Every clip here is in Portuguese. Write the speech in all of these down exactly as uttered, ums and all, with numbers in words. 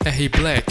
R Black.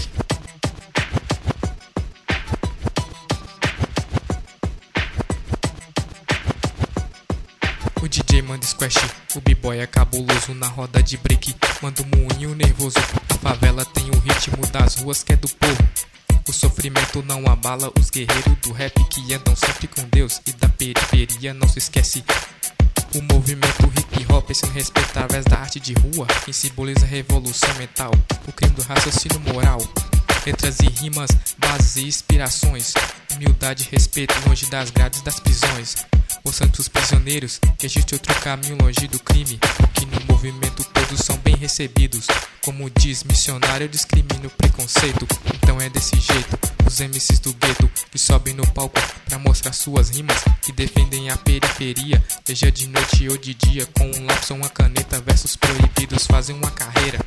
O D J manda squash, o b-boy é cabuloso na roda de break, manda um moinho nervoso. A favela tem o ritmo das ruas que é do povo. O sofrimento não abala os guerreiros do rap que andam sempre com Deus, e da periferia não se esquece. O movimento hip hop se respeita através da arte de rua, que simboliza a revolução mental, o crime do raciocínio moral. Letras e rimas, bases e inspirações, humildade e respeito longe das grades das prisões. Mostrando pros prisioneiros que existe outro caminho longe do crime, que no movimento todos são bem recebidos. Como diz missionário, eu discrimino o preconceito. Então é desse jeito, os M Cs do gueto que sobem no palco pra mostrar suas rimas, que defendem a periferia, seja de noite ou de dia. Com um lápis ou uma caneta, versos proibidos fazem uma carreira.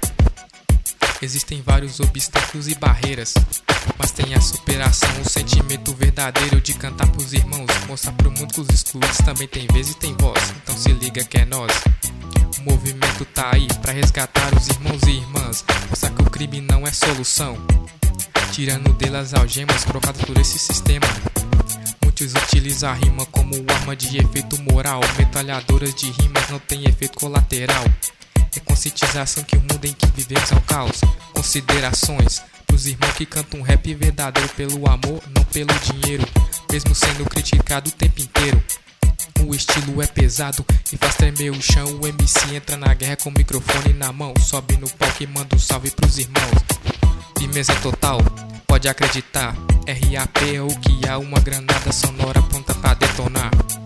Existem vários obstáculos e barreiras, mas tem a superação, o sentimento verdadeiro de cantar pros irmãos, mostrar pro mundo que os excluídos também tem vez e tem voz. Então se liga que é nós. O movimento tá aí pra resgatar os irmãos e irmãs, mostrar que o crime não é solução, tirando delas algemas provocadas por esse sistema. Muitos utilizam a rima como arma de efeito moral, metralhadoras de rimas não tem efeito colateral. É conscientização que o mundo em que vivemos é um caos. Considerações pros irmãos que cantam um rap verdadeiro pelo amor, não pelo dinheiro, mesmo sendo criticado o tempo inteiro. O estilo é pesado e faz tremer o chão. O M C entra na guerra com o microfone na mão, sobe no palco e manda um salve pros irmãos. Firmeza total, pode acreditar. R A P é o que há, uma granada sonora pronta pra detonar.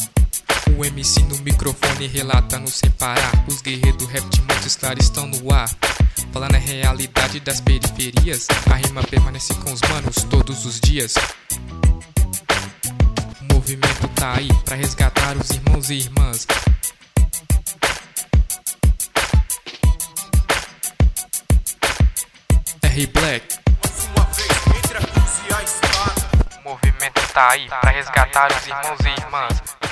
O M C no microfone relatando sem parar. Os guerreiros do rap de Montes Claros estão no ar, falando a realidade das periferias. A rima permanece com os manos todos os dias. O movimento tá aí pra resgatar os irmãos e irmãs. R Black. O movimento tá aí pra resgatar os irmãos e irmãs.